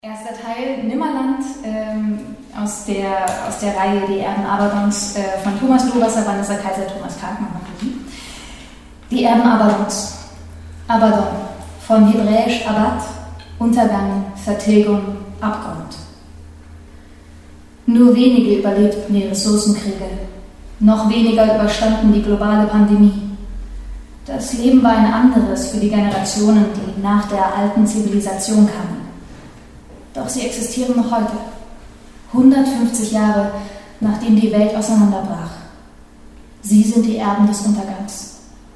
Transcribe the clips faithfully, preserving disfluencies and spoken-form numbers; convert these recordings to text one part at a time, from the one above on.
Erster Teil, Nimmerland, ähm, aus, der, aus der Reihe Die Erben Abaddons äh, von Thomas Lohwasser, Vanessa Kaiser, Thomas Kargmann und Marie. Die Erben Abaddons. Abaddon, von hebräisch Abad, Untergang, Vertilgung, Abgrund. Nur wenige überlebten die Ressourcenkriege, noch weniger überstanden die globale Pandemie. Das Leben war ein anderes für die Generationen, die nach der alten Zivilisation kamen. Doch sie existieren noch heute, hundertfünfzig Jahre nachdem die Welt auseinanderbrach. Sie sind die Erben des Untergangs.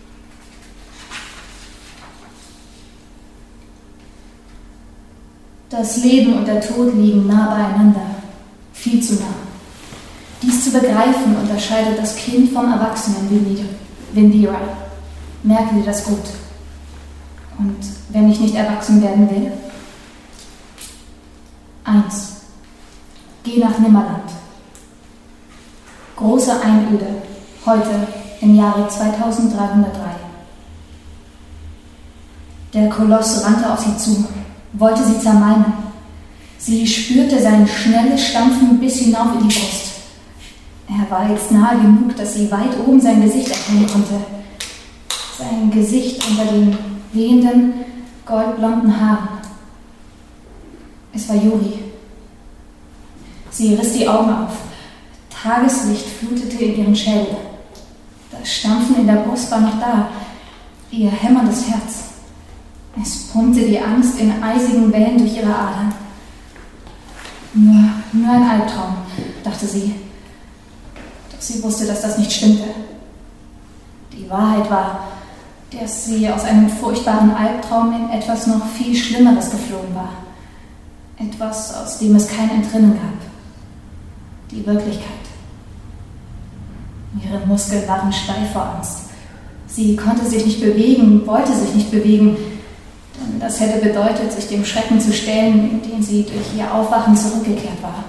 Das Leben und der Tod liegen nah beieinander, viel zu nah. Dies zu begreifen unterscheidet das Kind vom Erwachsenen, Windira. Merke dir das gut. Und wenn ich nicht erwachsen werden will? Eins. Geh nach Nimmerland. Große Einöde, heute im Jahre zweitausenddreihundertdrei. Der Koloss rannte auf sie zu, wollte sie zermalmen. Sie spürte sein schnelles Stampfen bis hinauf in die Brust. Er war jetzt nahe genug, dass sie weit oben sein Gesicht erkennen konnte. Sein Gesicht unter den wehenden, goldblonden Haaren. Es war Yuri. Sie riss die Augen auf. Tageslicht flutete in ihren Schädel. Das Stampfen in der Brust war noch da, ihr hämmerndes Herz. Es pumpte die Angst in eisigen Wellen durch ihre Adern. Nur, nur ein Albtraum, dachte sie. Doch sie wusste, dass das nicht stimmte. Die Wahrheit war, dass sie aus einem furchtbaren Albtraum in etwas noch viel Schlimmeres geflohen war. Etwas, aus dem es kein Entrinnen gab. Die Wirklichkeit. Ihre Muskeln waren steif vor Angst. Sie konnte sich nicht bewegen, wollte sich nicht bewegen, denn das hätte bedeutet, sich dem Schrecken zu stellen, in den sie durch ihr Aufwachen zurückgekehrt war.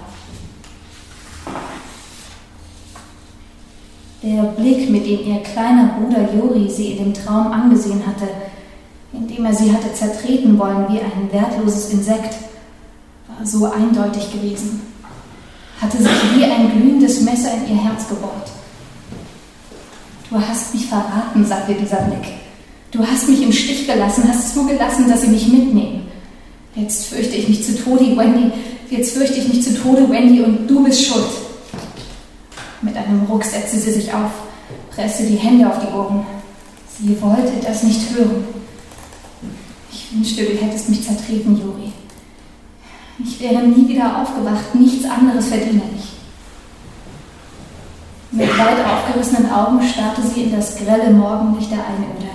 Der Blick, mit dem ihr kleiner Bruder Yuri sie in dem Traum angesehen hatte, in dem er sie hatte zertreten wollen wie ein wertloses Insekt, war so eindeutig gewesen, hatte sich wie ein glühendes Messer in ihr Herz gebohrt. Du hast mich verraten, sagte dieser Blick. Du hast mich im Stich gelassen, hast zugelassen, dass sie mich mitnehmen. Jetzt fürchte ich mich zu Tode, Wendy. Jetzt fürchte ich mich zu Tode, Wendy, und du bist schuld. Mit einem Ruck setzte sie sich auf, presste die Hände auf die Ohren. Sie wollte das nicht hören. Ich wünschte, du hättest mich zertreten, Yuri. Ich wäre nie wieder aufgewacht, nichts anderes verdiene ich. Mit weit aufgerissenen Augen starrte sie in das grelle Morgenlicht der Einöde.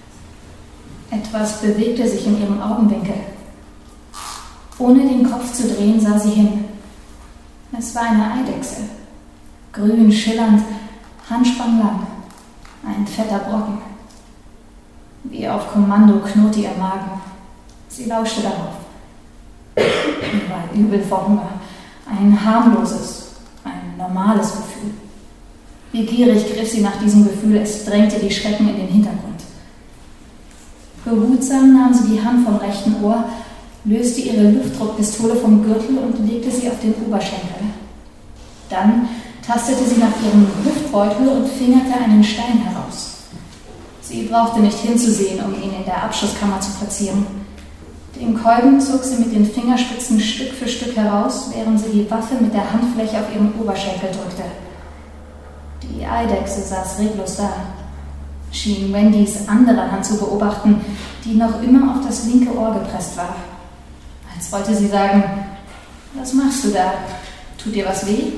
Etwas bewegte sich in ihrem Augenwinkel. Ohne den Kopf zu drehen, sah sie hin. Es war eine Eidechse. Grün, schillernd, handspannlang. Ein fetter Brocken. Wie auf Kommando knurrte ihr Magen. Sie lauschte darauf. Ihr war übel vor Hunger. Ein harmloses, ein normales Gefühl. Begierig griff sie nach diesem Gefühl, es drängte die Schrecken in den Hintergrund. Behutsam nahm sie die Hand vom rechten Ohr, löste ihre Luftdruckpistole vom Gürtel und legte sie auf den Oberschenkel. Dann tastete sie nach ihrem Hüftbeutel und fingerte einen Stein heraus. Sie brauchte nicht hinzusehen, um ihn in der Abschusskammer zu platzieren. Den Kolben zog sie mit den Fingerspitzen Stück für Stück heraus, während sie die Waffe mit der Handfläche auf ihren Oberschenkel drückte. Die Eidechse saß reglos da, schien Wendys andere Hand zu beobachten, die noch immer auf das linke Ohr gepresst war. Als wollte sie sagen, was machst du da? Tut dir was weh?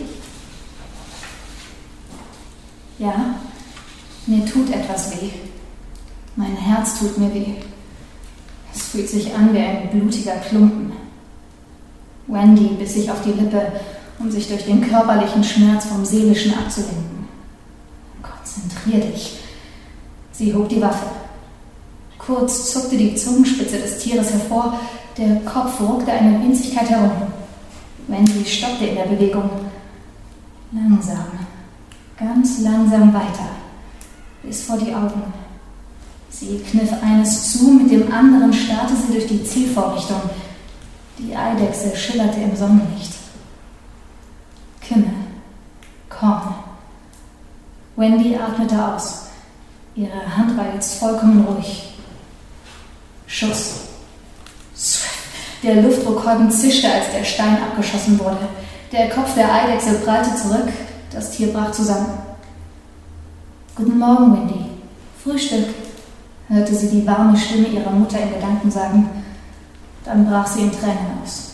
Ja, mir tut etwas weh. Mein Herz tut mir weh. Es fühlt sich an wie ein blutiger Klumpen. Wendy biss sich auf die Lippe, um sich durch den körperlichen Schmerz vom seelischen abzulenken. Konzentrier dich. Sie hob die Waffe. Kurz zuckte die Zungenspitze des Tieres hervor, der Kopf ruckte eine Winzigkeit herum. Wendy stoppte in der Bewegung. Langsam, ganz langsam weiter, bis vor die Augen. Sie kniff eines zu, mit dem anderen starrte sie durch die Zielvorrichtung. Die Eidechse schillerte im Sonnenlicht. Kimme, Korn. Wendy atmete aus. Ihre Hand war jetzt vollkommen ruhig. Schuss. Der Luftdruckkolben zischte, als der Stein abgeschossen wurde. Der Kopf der Eidechse prallte zurück. Das Tier brach zusammen. »Guten Morgen, Wendy. Frühstück«, hörte sie die warme Stimme ihrer Mutter in Gedanken sagen. Dann brach sie in Tränen aus.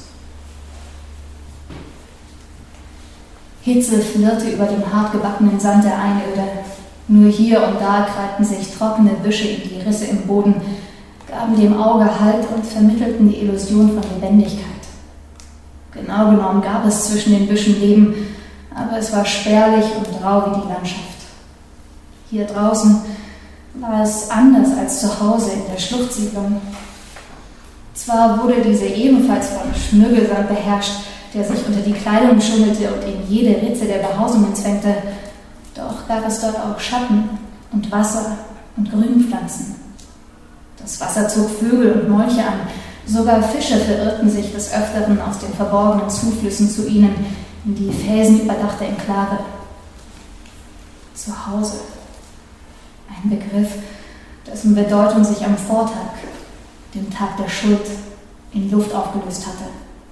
Hitze flirrte über dem hartgebackenen Sand der Einöde. Nur hier und da krallten sich trockene Büsche in die Risse im Boden, gaben dem Auge Halt und vermittelten die Illusion von Lebendigkeit. Genau genommen gab es zwischen den Büschen Leben, aber es war spärlich und rau wie die Landschaft. Hier draußen war es anders als zu Hause in der Schluchtsiedlung. Zwar wurde diese ebenfalls von Schmüggelsand beherrscht, der sich unter die Kleidung schummelte und in jede Ritze der Behausungen zwängte, doch gab es dort auch Schatten und Wasser und Grünpflanzen. Das Wasser zog Vögel und Molche an, sogar Fische verirrten sich des Öfteren aus den verborgenen Zuflüssen zu ihnen in die felsenüberdachte Enklave. Zuhause. Ein Begriff, dessen Bedeutung sich am Vortag, dem Tag der Schuld, in Luft aufgelöst hatte.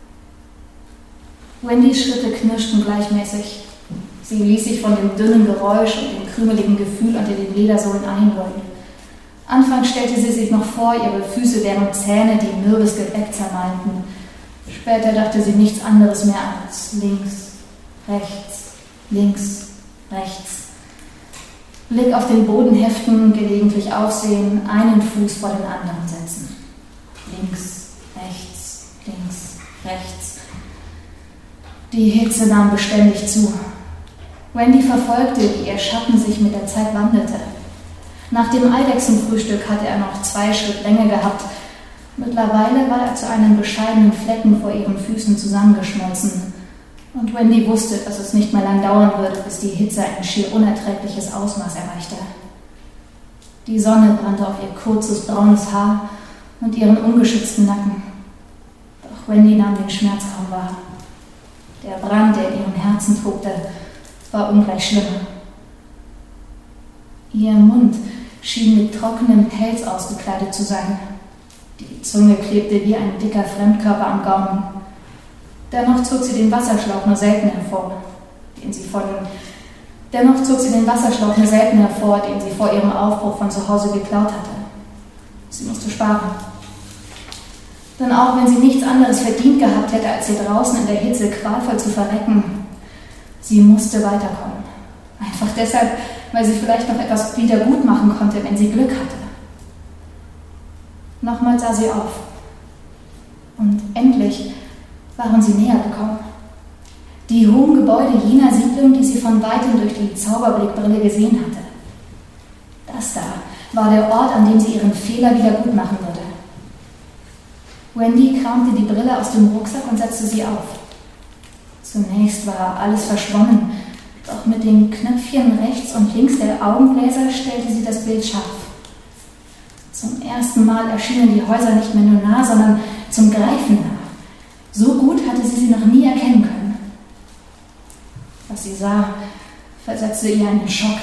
Wendys Schritte knirschten gleichmäßig. Sie ließ sich von dem dünnen Geräusch und dem krümeligen Gefühl unter den Ledersohlen einholen. Anfangs stellte sie sich noch vor, ihre Füße wären Zähne, die mürbes Gebäck zermalmten. Später dachte sie nichts anderes mehr als links, rechts, links, rechts. Blick auf den Boden heften, gelegentlich aufsehen, einen Fuß vor den anderen setzen. Links, rechts, links, rechts. Die Hitze nahm beständig zu. Wendy verfolgte, wie ihr Schatten sich mit der Zeit wandelte. Nach dem Eidechsenfrühstück hatte er noch zwei Schritt Länge gehabt. Mittlerweile war er zu einem bescheidenen Flecken vor ihren Füßen zusammengeschmolzen. Und Wendy wusste, dass es nicht mehr lang dauern würde, bis die Hitze ein schier unerträgliches Ausmaß erreichte. Die Sonne brannte auf ihr kurzes braunes Haar und ihren ungeschützten Nacken. Doch Wendy nahm den Schmerz kaum wahr. Der Brand, der in ihrem Herzen tobte, war ungleich schlimmer. Ihr Mund schien mit trockenem Pelz ausgekleidet zu sein. Die Zunge klebte wie ein dicker Fremdkörper am Gaumen. Dennoch zog sie den Wasserschlauch nur selten hervor, den sie vor dem, dennoch zog sie den Wasserschlauch nur selten hervor, den sie vor ihrem Aufbruch von zu Hause geklaut hatte. Sie musste sparen. Denn auch wenn sie nichts anderes verdient gehabt hätte, als hier draußen in der Hitze qualvoll zu verrecken, sie musste weiterkommen. Einfach deshalb, weil sie vielleicht noch etwas wieder gut machen konnte, wenn sie Glück hatte. Nochmal sah sie auf. Und endlich waren sie näher gekommen. Die hohen Gebäude jener Siedlung, die sie von weitem durch die Zauberblickbrille gesehen hatte. Das da war der Ort, an dem sie ihren Fehler wieder gut machen würde. Wendy kramte die Brille aus dem Rucksack und setzte sie auf. Zunächst war alles verschwommen, doch mit den Knöpfchen rechts und links der Augengläser stellte sie das Bild scharf. Zum ersten Mal erschienen die Häuser nicht mehr nur nah, sondern zum Greifen nah. So gut hatte sie sie noch nie erkennen können. Was sie sah, versetzte ihr einen Schock.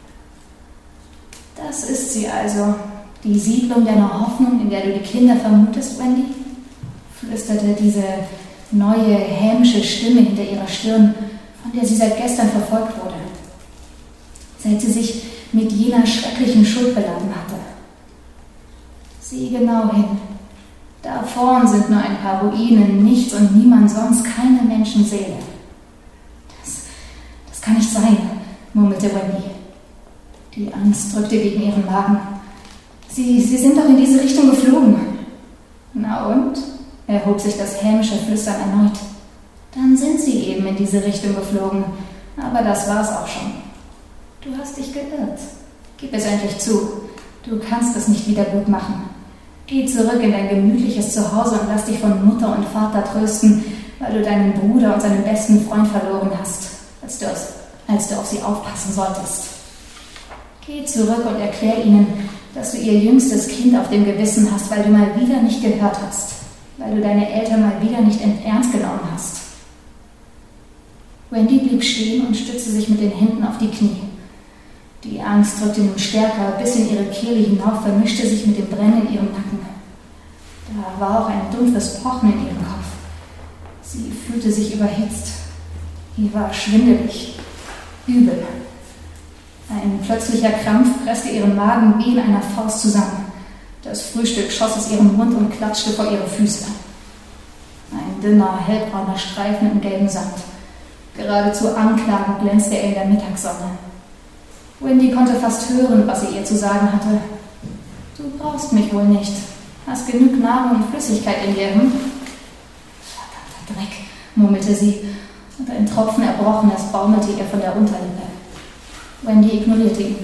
Das ist sie also, die Siedlung deiner Hoffnung, in der du die Kinder vermutest, Wendy? Flüsterte diese neue, hämische Stimme hinter ihrer Stirn, von der sie seit gestern verfolgt wurde. Seit sie sich mit jener schrecklichen Schuld beladen hatte. Sieh genau hin. Da vorn sind nur ein paar Ruinen, nichts und niemand sonst, keine Menschenseele. Das, das kann nicht sein, murmelte Wendy. Die Angst drückte gegen ihren Magen. Sie, sie sind doch in diese Richtung geflogen. Na und? Erhob sich das hämische Flüstern erneut. Dann sind sie eben in diese Richtung geflogen. Aber das war's auch schon. Du hast dich geirrt. Gib es endlich zu. Du kannst es nicht wieder gut machen. Geh zurück in dein gemütliches Zuhause und lass dich von Mutter und Vater trösten, weil du deinen Bruder und seinen besten Freund verloren hast, als du, als du auf sie aufpassen solltest. Geh zurück und erklär ihnen, dass du ihr jüngstes Kind auf dem Gewissen hast, weil du mal wieder nicht gehört hast. weil du deine Eltern mal wieder nicht ernst genommen hast. Wendy blieb stehen und stützte sich mit den Händen auf die Knie. Die Angst drückte nun stärker bis in ihre Kehle hinauf, vermischte sich mit dem Brennen in ihrem Nacken. Da war auch ein dumpfes Pochen in ihrem Kopf. Sie fühlte sich überhitzt. Ihr war schwindelig, übel. Ein plötzlicher Krampf presste ihren Magen wie in einer Faust zusammen. Das Frühstück schoss aus ihrem Mund und klatschte vor ihre Füße. Ein dünner, hellbrauner Streifen im gelben Sand. Geradezu anklagend glänzte er in der Mittagssonne. Wendy konnte fast hören, was er ihr zu sagen hatte. »Du brauchst mich wohl nicht. Hast genug Nahrung und Flüssigkeit in dir, hm?« »Verdammter Dreck«, murmelte sie, und ein Tropfen Erbrochenes baumelte ihr von der Unterlippe. Wendy ignorierte ihn.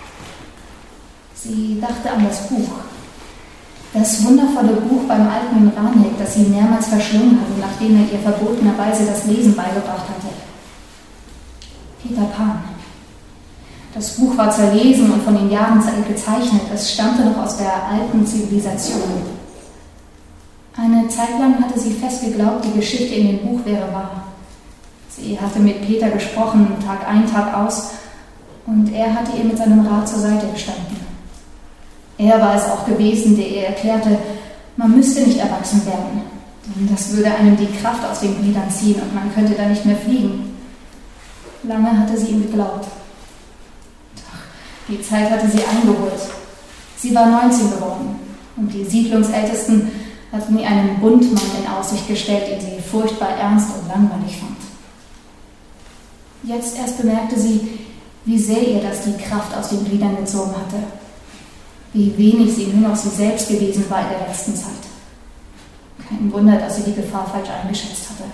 Sie dachte an das Buch. Das wundervolle Buch beim alten Ranek, das sie mehrmals verschlungen hatte, nachdem er ihr verbotenerweise das Lesen beigebracht hatte. Peter Pan. Das Buch war zerlesen und von den Jahren gezeichnet. Es stammte noch aus der alten Zivilisation. Eine Zeit lang hatte sie fest geglaubt, die Geschichte in dem Buch wäre wahr. Sie hatte mit Peter gesprochen, Tag ein, Tag aus, und er hatte ihr mit seinem Rat zur Seite gestanden. Er war es auch gewesen, der ihr erklärte, man müsste nicht erwachsen werden, denn das würde einem die Kraft aus den Gliedern ziehen und man könnte dann nicht mehr fliegen. Lange hatte sie ihm geglaubt. Doch die Zeit hatte sie eingeholt. Sie war neunzehn geworden und die Siedlungsältesten hatten ihr einen Buntmann in Aussicht gestellt, den sie furchtbar ernst und langweilig fand. Jetzt erst bemerkte sie, wie sehr ihr das die Kraft aus den Gliedern gezogen hatte. Wie wenig sie nur noch sie selbst gewesen war in der letzten Zeit. Kein Wunder, dass sie die Gefahr falsch eingeschätzt hatte.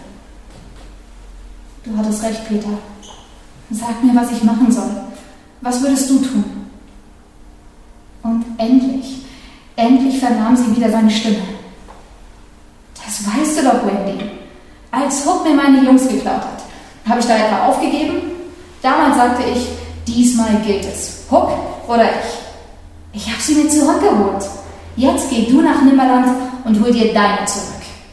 Du hattest recht, Peter. Sag mir, was ich machen soll. Was würdest du tun? Und endlich, endlich vernahm sie wieder seine Stimme. Das weißt du doch, Wendy. Als Hook mir meine Jungs geklaut hat, habe ich da etwa aufgegeben? Damals sagte ich, diesmal gilt es. Hook oder ich. Ich habe sie mir zurückgeholt. Jetzt geh du nach Nimmerland und hol dir deine zurück.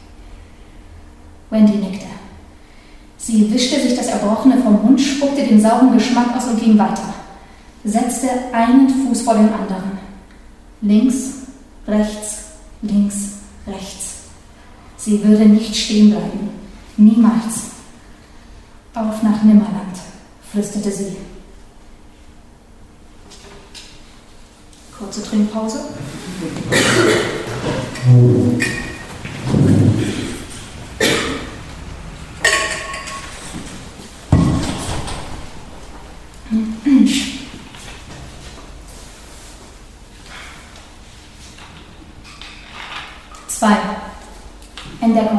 Wendy nickte. Sie wischte sich das Erbrochene vom Mund, spuckte den sauren Geschmack aus und ging weiter. Setzte einen Fuß vor den anderen. Links, rechts, links, rechts. Sie würde nicht stehen bleiben. Niemals. Auf nach Nimmerland, flüsterte sie. Kurze Trinkpause. Zwei. Entdeckung.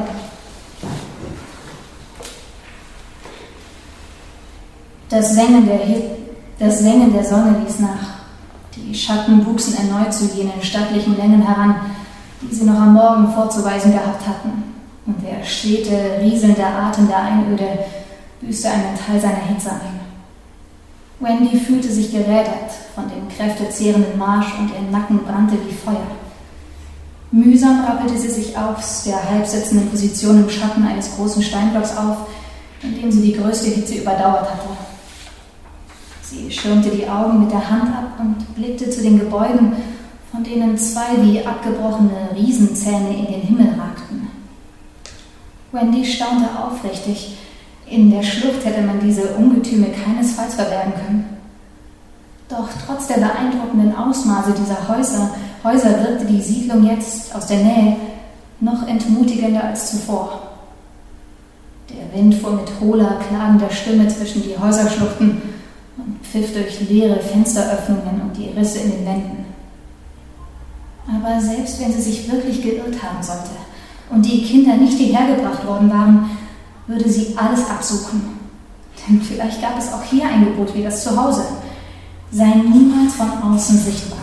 Das Sengen der, das Sengen der Sonne ließ nach. Die Schatten wuchsen erneut zu jenen stattlichen Längen heran, die sie noch am Morgen vorzuweisen gehabt hatten. Und der stete, rieselnde Atem der Einöde büßte einen Teil seiner Hitze ein. Wendy fühlte sich gerädert von dem kräftezehrenden Marsch und ihr Nacken brannte wie Feuer. Mühsam rappelte sie sich aus der halbsitzenden Position im Schatten eines großen Steinblocks auf, in dem sie die größte Hitze überdauert hatte. Sie schirmte die Augen mit der Hand ab und blickte zu den Gebäuden, von denen zwei wie abgebrochene Riesenzähne in den Himmel ragten. Wendy staunte aufrichtig. In der Schlucht hätte man diese Ungetüme keinesfalls verbergen können. Doch trotz der beeindruckenden Ausmaße dieser Häuser, Häuser wirkte die Siedlung jetzt aus der Nähe noch entmutigender als zuvor. Der Wind fuhr mit hohler, klagender Stimme zwischen die Häuserschluchten und pfiff durch leere Fensteröffnungen und die Risse in den Wänden. Aber selbst wenn sie sich wirklich geirrt haben sollte und die Kinder nicht hierher gebracht worden waren, würde sie alles absuchen. Denn vielleicht gab es auch hier ein Gebot wie das Zuhause. Sei niemals von außen sichtbar.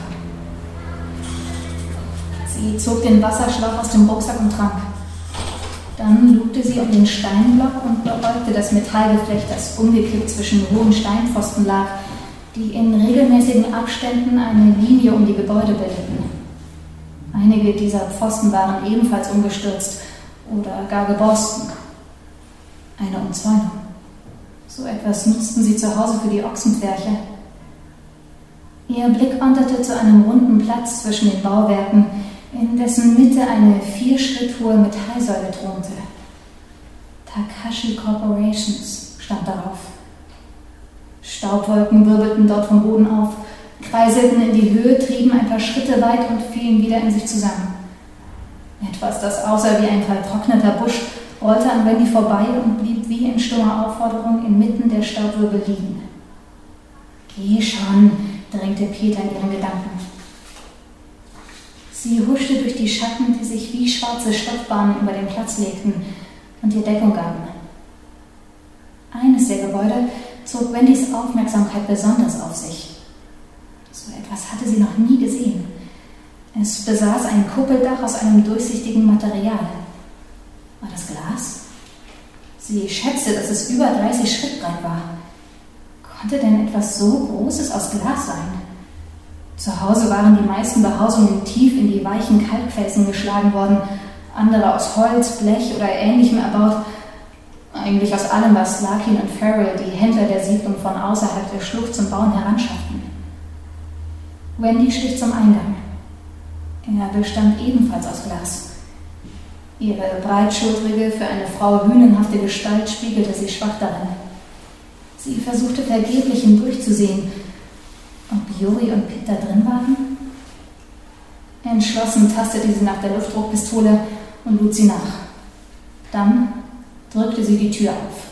Sie zog den Wasserschlauch aus dem Rucksack und trank. Dann lugte sie um den Steinblock und beäugte das Metallgeflecht, das umgekippt zwischen hohen Steinpfosten lag, die in regelmäßigen Abständen eine Linie um die Gebäude bildeten. Einige dieser Pfosten waren ebenfalls umgestürzt oder gar geborsten. Eine Umzäunung. So etwas nutzten sie zu Hause für die Ochsenpferche. Ihr Blick wanderte zu einem runden Platz zwischen den Bauwerken, in dessen Mitte eine vierschritthohe Metallsäule thronte. Takashi Corporations stand darauf. Staubwolken wirbelten dort vom Boden auf, kreiselten in die Höhe, trieben ein paar Schritte weit und fielen wieder in sich zusammen. Etwas, das aussah wie ein vertrockneter Busch, rollte an Wendy vorbei und blieb wie in stummer Aufforderung inmitten der Staubwirbel liegen. »Geh schon«, drängte Peter in ihren Gedanken. Sie huschte durch die Schatten, die sich wie schwarze Stoffbahnen über den Platz legten und ihr Deckung gaben. Eines der Gebäude zog Wendys Aufmerksamkeit besonders auf sich. So etwas hatte sie noch nie gesehen. Es besaß ein Kuppeldach aus einem durchsichtigen Material. War das Glas? Sie schätzte, dass es über dreißig Schritt breit war. Konnte denn etwas so Großes aus Glas sein? Zu Hause waren die meisten Behausungen tief in die weichen Kalkfelsen geschlagen worden, andere aus Holz, Blech oder Ähnlichem erbaut, eigentlich aus allem, was Larkin und Farrell, die Händler der Siedlung von außerhalb der Schlucht zum Bauen heranschafften. Wendy schlich zum Eingang. Er bestand ebenfalls aus Glas. Ihre breitschultrige, für eine Frau hünenhafte Gestalt spiegelte sich schwach darin. Sie versuchte vergeblich hindurchzusehen, ob Juri und Pete da drin waren. Entschlossen tastete sie nach der Luftdruckpistole und lud sie nach. Dann drückte sie die Tür auf.